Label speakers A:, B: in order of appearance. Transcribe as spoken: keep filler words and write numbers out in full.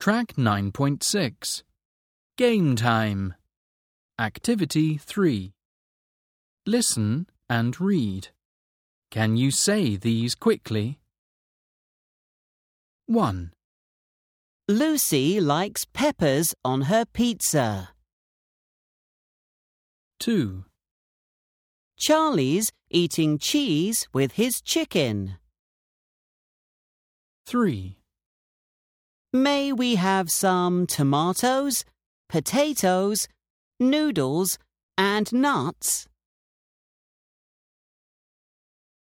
A: Track nine point six. Game time. Activity three. Listen and read. Can you say these quickly? one.
B: Lucy likes peppers on her pizza.
A: two.
B: Charlie's eating cheese with his chicken.
A: three.
B: May we have some tomatoes, potatoes, noodles, and nuts?